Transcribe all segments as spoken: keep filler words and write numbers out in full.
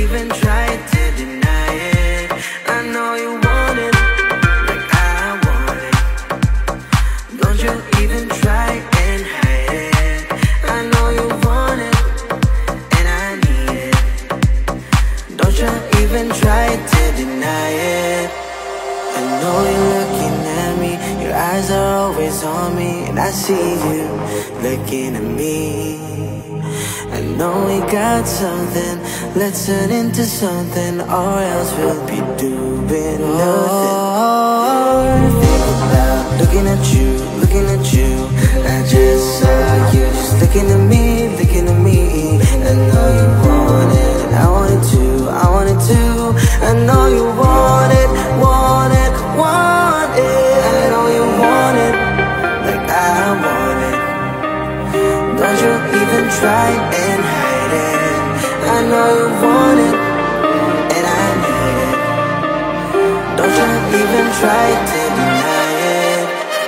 even try to deny it. I know you want it like I want it. Don't you even try and hide it. I know you want it and I need it. Don't you even try to deny it. I know you're looking at me, your eyes are always on me, and I see you looking at me. I know we got something, let's turn into something, or else we'll be doing nothing. Oh, think about looking at you, looking at you. I just saw you just looking at me, looking at me. I know you want it, and I want it too, I want it too. I know you want it, want it, want it. I know you want it like I want it. Don't you even try and hide it. I know you want it and I need it. Don't you even try to deny it.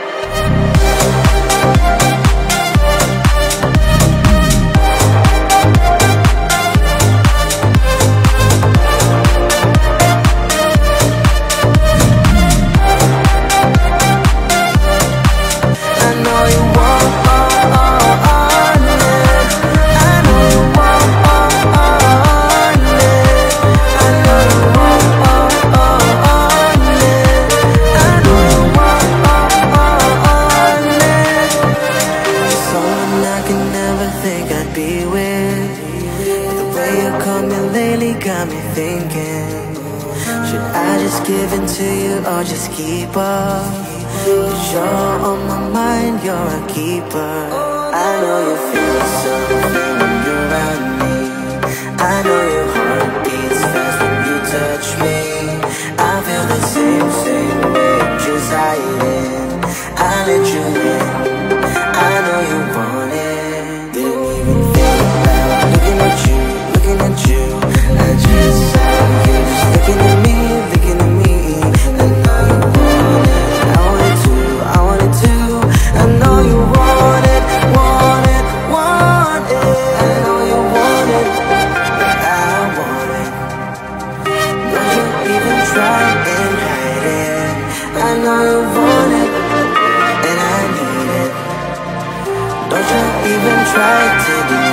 Got me thinking, should I just give in to you or just keep up? Cause you're on my mind, you're a keeper. I know you feel something when you're around me. I know your heart beats fast when you touch me. I feel the same, same way, just hiding. I let you in, I know you want it. Didn't even think about looking at you, looking at you. I just saw you just looking at me, looking at me. I know you want it, I want it too, I want it too. I know you want it, want it, want it. I know you want it, but I want it. Don't you even try and hide it. I know you want it and I need it. Don't you even try to deny it.